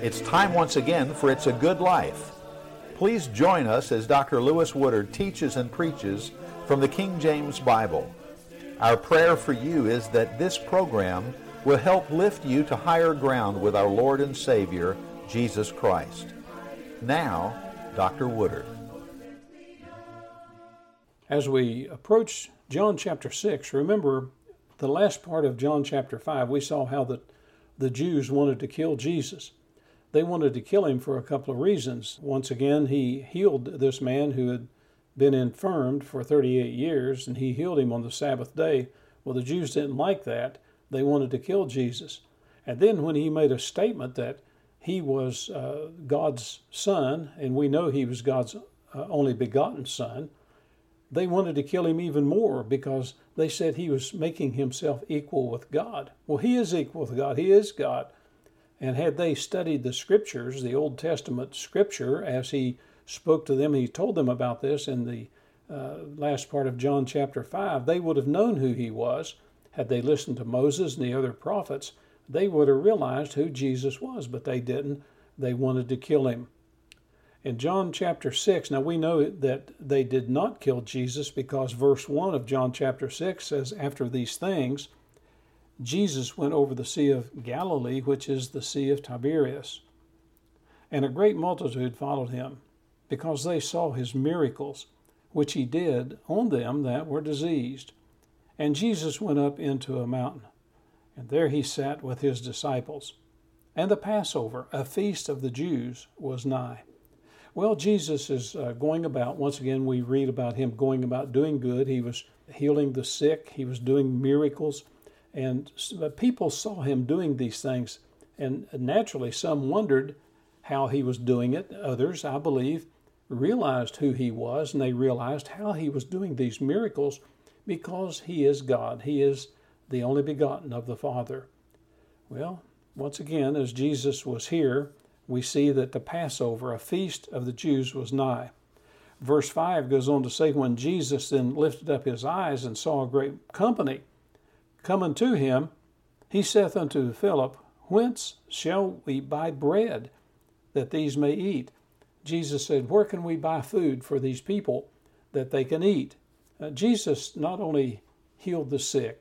It's time once again for It's a Good Life. Please join us as Dr. Lewis Woodard teaches and preaches from the King James Bible. Our prayer for you is that this program will help lift you to higher ground with our Lord and Savior, Jesus Christ. Now, Dr. Woodard. As we approach John chapter 6, remember the last part of John chapter 5, we saw how the Jews wanted to kill Jesus. They wanted to kill him for a couple of reasons. Once again, he healed this man who had been infirmed for 38 years, and he healed him on the Sabbath day. Well, the Jews didn't like that. They wanted to kill Jesus. And then when he made a statement that he was God's son, and we know he was God's only begotten son, they wanted to kill him even more because they said he was making himself equal with God. Well, he is equal with God. He is God. And had they studied the scriptures, the Old Testament scripture, as he spoke to them, he told them about this in the last part of John chapter 5, they would have known who he was. Had they listened to Moses and the other prophets, they would have realized who Jesus was, but they didn't. They wanted to kill him. In John chapter 6, now we know that they did not kill Jesus because verse 1 of John chapter 6 says, after these things, Jesus went over the Sea of Galilee, which is the Sea of Tiberias. And a great multitude followed him, because they saw his miracles, which he did on them that were diseased. And Jesus went up into a mountain, and there he sat with his disciples. And the Passover, a feast of the Jews, was nigh. Well, Jesus is going about, once again we read about him going about doing good. He was healing the sick, he was doing miracles, and people saw him doing these things, and naturally some wondered how he was doing it. Others, I believe, realized who he was, and they realized how he was doing these miracles because he is God. He is the only begotten of the Father. Well, once again, as Jesus was here, we see that the Passover, a feast of the Jews, was nigh. Verse 5 goes on to say, when Jesus then lifted up his eyes and saw a great company coming to him, he saith unto Philip, whence shall we buy bread that these may eat? Jesus said, where can we buy food for these people that they can eat? Jesus not only healed the sick,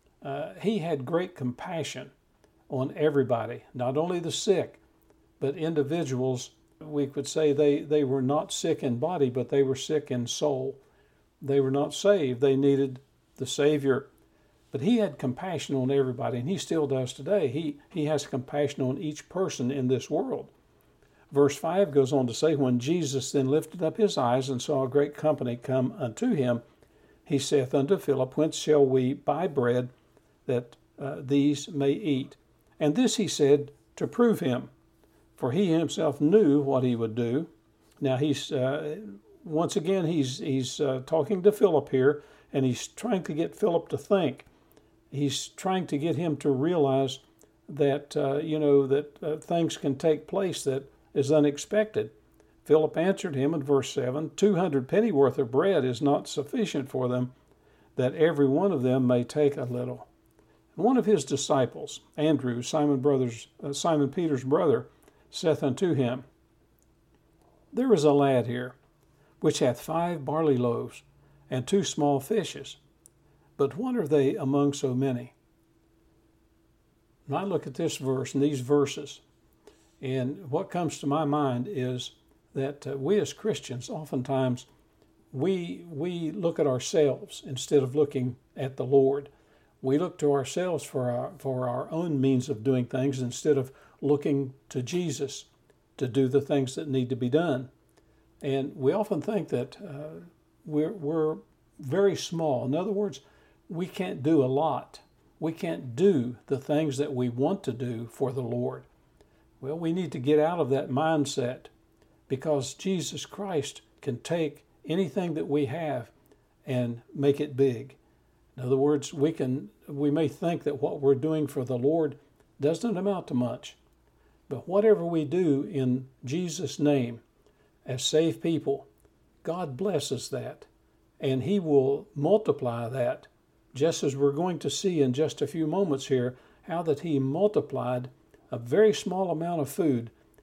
he had great compassion on everybody, not only the sick, but individuals. We could say they were not sick in body, but they were sick in soul. They were not saved. They needed the Savior. But he had compassion on everybody, and he still does today. He has compassion on each person in this world. Verse 5 goes on to say, when Jesus then lifted up his eyes and saw a great company come unto him, he saith unto Philip, whence shall we buy bread that these may eat? And this he said to prove him, for he himself knew what he would do. Now he's once again he's talking to Philip here, and he's trying to get Philip to think. He's trying to get him to realize that things can take place that is unexpected. Philip answered him in verse 7, 200 pennyworth of bread is not sufficient for them, that every one of them may take a little. And one of his disciples, Andrew, Simon Peter's brother, saith unto him, there is a lad here, which hath 5 barley loaves, and 2 small fishes. But what are they among so many? And I look at this verse and these verses, and what comes to my mind is that we as Christians, oftentimes, we look at ourselves instead of looking at the Lord. We look to ourselves for our own means of doing things instead of looking to Jesus to do the things that need to be done. And we often think that we're very small. In other words, we can't do a lot. We can't do the things that we want to do for the Lord. Well, we need to get out of that mindset, because Jesus Christ can take anything that we have and make it big. In other words, we may think that what we're doing for the Lord doesn't amount to much, but whatever we do in Jesus' name as saved people, God blesses that, and he will multiply that, just as we're going to see in just a few moments here, how that he multiplied a very small amount of food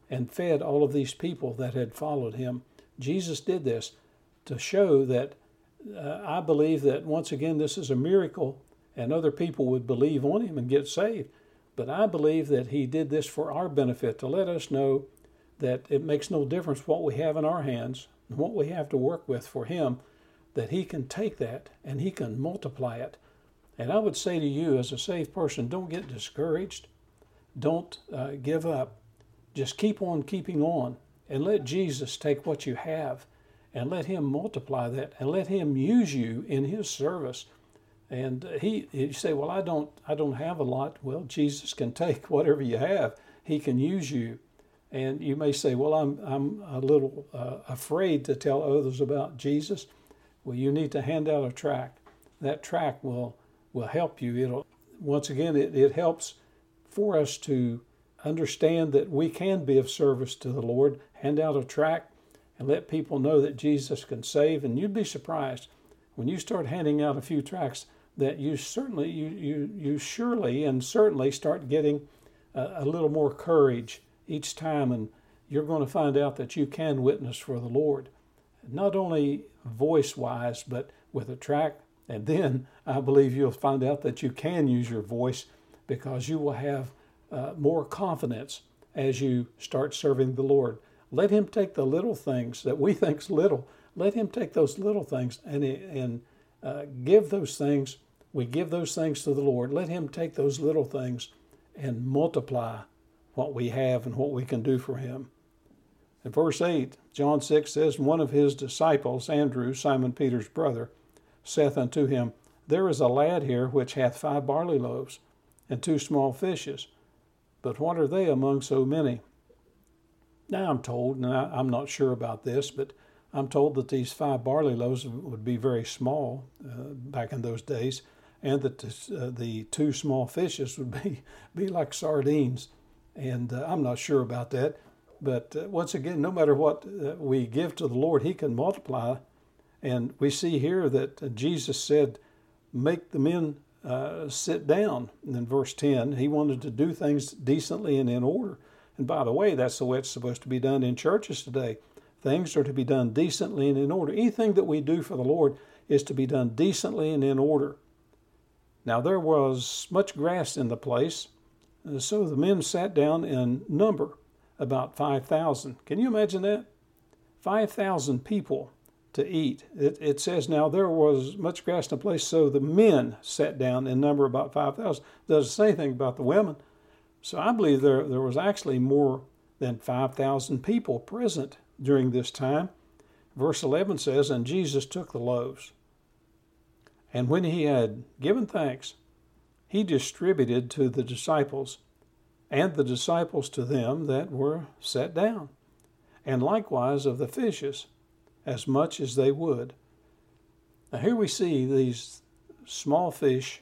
and fed all of these people that had followed him. Jesus did this to show that I believe that, once again, this is a miracle and other people would believe on him and get saved. But I believe that he did this for our benefit, to let us know that it makes no difference what we have in our hands and what we have to work with for him, that he can take that and he can multiply it. And I would say to you as a saved person, don't get discouraged. Don't give up. Just keep on keeping on and let Jesus take what you have and let him multiply that and let him use you in his service. And you say, well, I don't have a lot. Well, Jesus can take whatever you have. He can use you. And you may say, well, I'm a little afraid to tell others about Jesus. Well, you need to hand out a tract. That tract will help you. Once again, it helps for us to understand that we can be of service to the Lord. Hand out a tract and let people know that Jesus can save. And you'd be surprised when you start handing out a few tracts that you surely and certainly start getting a little more courage each time, and you're going to find out that you can witness for the Lord, not only voice-wise, but with a tract. And then I believe you'll find out that you can use your voice, because you will have more confidence as you start serving the Lord. Let him take the little things that we think's little. Let him take those little things and give those things. We give those things to the Lord. Let him take those little things and multiply what we have and what we can do for him. In verse 8, John 6 says, one of his disciples, Andrew, Simon Peter's brother, saith unto him, there is a lad here which hath 5 barley loaves and 2 small fishes. But what are they among so many? Now I'm told, and I'm not sure about this, but I'm told that these 5 barley loaves would be very small back in those days, and that the 2 small fishes would be like sardines. And I'm not sure about that. But once again, no matter what we give to the Lord, he can multiply. And we see here that Jesus said, make the men sit down. And in verse 10, he wanted to do things decently and in order. And by the way, that's the way it's supposed to be done in churches today. Things are to be done decently and in order. Anything that we do for the Lord is to be done decently and in order. Now there was much grass in the place, so the men sat down in number, about 5,000. Can you imagine that? 5,000 people to eat. It says, now there was much grass in the place, so the men sat down in number about 5,000. Doesn't say anything about the women. So I believe there was actually more than 5,000 people present during this time. Verse 11 says, and Jesus took the loaves, and when he had given thanks, he distributed to the disciples, and the disciples to them that were set down, and likewise of the fishes, as much as they would. Now here we see these small fish,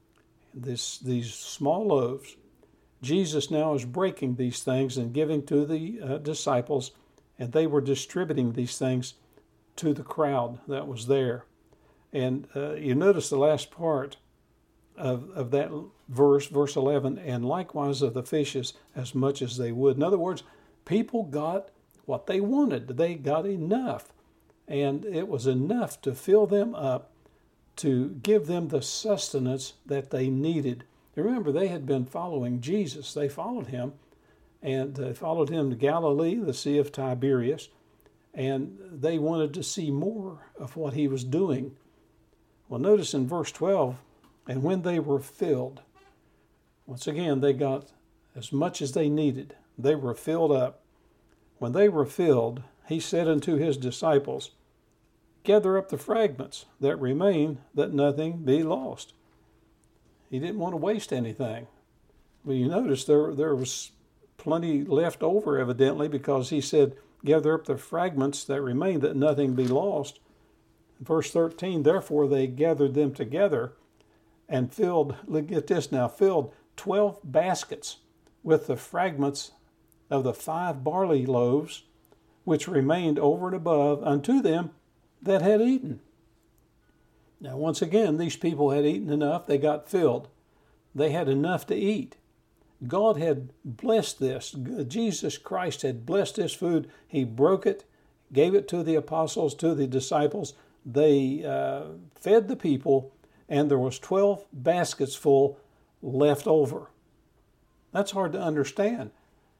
these small loaves. Jesus now is breaking these things and giving to the disciples, and they were distributing these things to the crowd that was there. And you notice the last part of that verse 11, and likewise of the fishes, as much as they would. In other words, people got what they wanted. They got enough. And it was enough to fill them up, to give them the sustenance that they needed. Remember, they had been following Jesus. They followed him, and they followed him to Galilee, the Sea of Tiberias, and they wanted to see more of what he was doing. Well, notice in verse 12, and when they were filled, once again, they got as much as they needed. They were filled up. When they were filled, he said unto his disciples, gather up the fragments that remain, that nothing be lost. He didn't want to waste anything. Well, you notice there was plenty left over, evidently, because he said, gather up the fragments that remain, that nothing be lost. Verse 13, therefore they gathered them together and filled, look at this now, filled 12 baskets with the fragments of the 5 barley loaves, which remained over and above unto them that had eaten. Now, once again, these people had eaten enough. They got filled. They had enough to eat. God had blessed this. Jesus Christ had blessed this food. He broke it, gave it to the apostles, to the disciples. They fed the people, and there was 12 baskets full left over. That's hard to understand.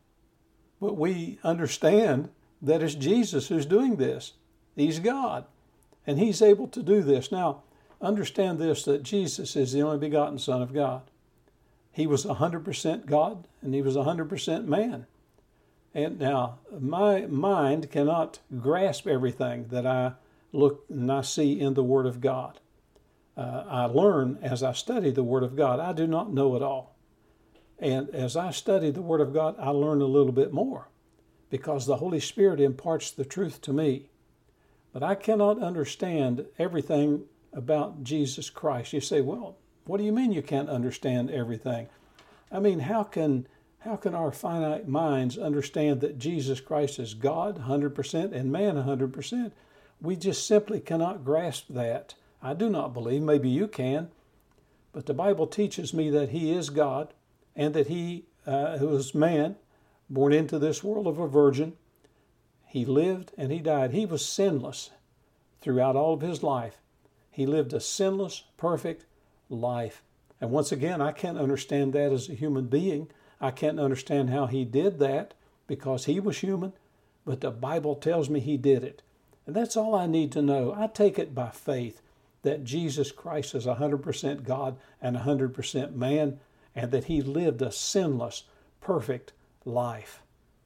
But we understand that it's Jesus who's doing this. He's God, and He's able to do this. Now, understand this, that Jesus is the only begotten Son of God. He was 100% God, and He was 100% man. And now, my mind cannot grasp everything that I look and I see in the Word of God. I learn as I study the Word of God. I do not know it all. And as I study the Word of God, I learn a little bit more, because the Holy Spirit imparts the truth to me. But I cannot understand everything about Jesus Christ. You say, well, what do you mean you can't understand everything? I mean, how can our finite minds understand that Jesus Christ is God 100% and man 100%? We just simply cannot grasp that. I do not believe, maybe you can, but the Bible teaches me that He is God, and that He who was man, born into this world of a virgin, He lived and He died. He was sinless throughout all of His life. He lived a sinless, perfect life. And once again, I can't understand that as a human being. I can't understand how He did that, because He was human, but the Bible tells me He did it. And that's all I need to know. I take it by faith that Jesus Christ is 100% God and 100% man, and that He lived a sinless, perfect life.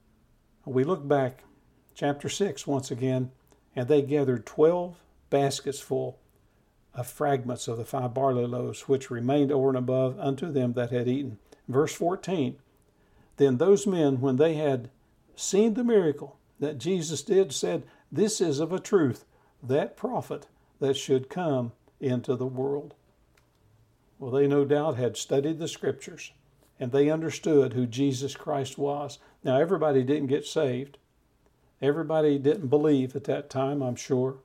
We look back, chapter 6 once again, and they gathered 12 baskets full of fragments of the 5 barley loaves, which remained over and above unto them that had eaten. Verse 14, then those men, when they had seen the miracle that Jesus did, said, this is of a truth that prophet that should come into the world. Well, they no doubt had studied the Scriptures, and they understood who Jesus Christ was. Now, everybody didn't get saved. Everybody didn't believe at that time, I'm sure.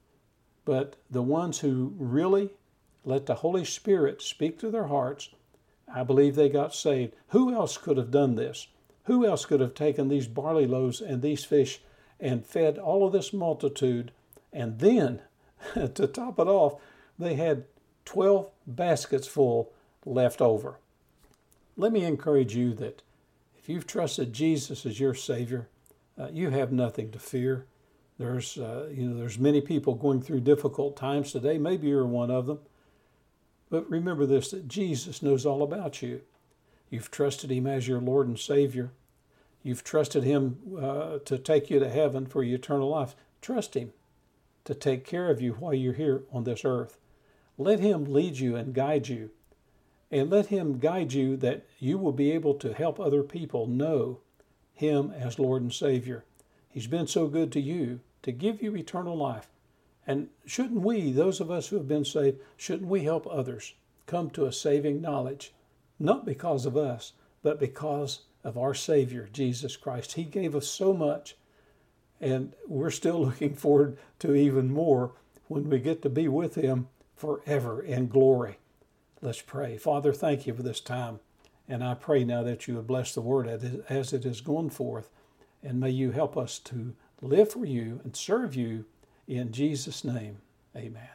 But the ones who really let the Holy Spirit speak to their hearts, I believe they got saved. Who else could have done this? Who else could have taken these barley loaves and these fish and fed all of this multitude? And then, to top it off, they had 12 baskets full left over. Let me encourage you that if you've trusted Jesus as your Savior, you have nothing to fear. There's many people going through difficult times today. Maybe you're one of them. But remember this, that Jesus knows all about you. You've trusted Him as your Lord and Savior. You've trusted Him to take you to heaven for your eternal life. Trust Him to take care of you while you're here on this earth. Let Him lead you and guide you. And let Him guide you that you will be able to help other people know Him as Lord and Savior. He's been so good to you to give you eternal life. And shouldn't we, those of us who have been saved, shouldn't we help others come to a saving knowledge? Not because of us, but because of our Savior, Jesus Christ. He gave us so much, and we're still looking forward to even more when we get to be with Him forever in glory. Let's pray. Father, thank You for this time. And I pray now that You would bless the word as it is going forth. And may You help us to live for You and serve You in Jesus' name. Amen.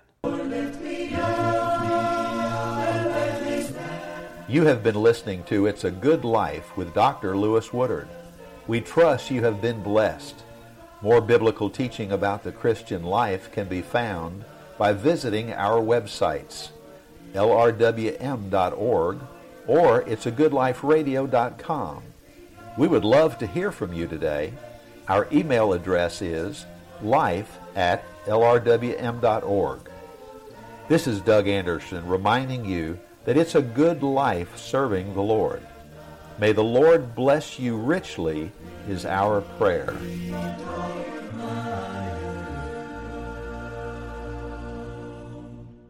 You have been listening to It's a Good Life with Dr. Lewis Woodard. We trust you have been blessed. More biblical teaching about the Christian life can be found by visiting our websites, lrwm.org or it'sagoodliferadio.com. We would love to hear from you today. Our email address is life@lrwm.org. This is Doug Anderson reminding you that it's a good life serving the Lord. May the Lord bless you richly is our prayer.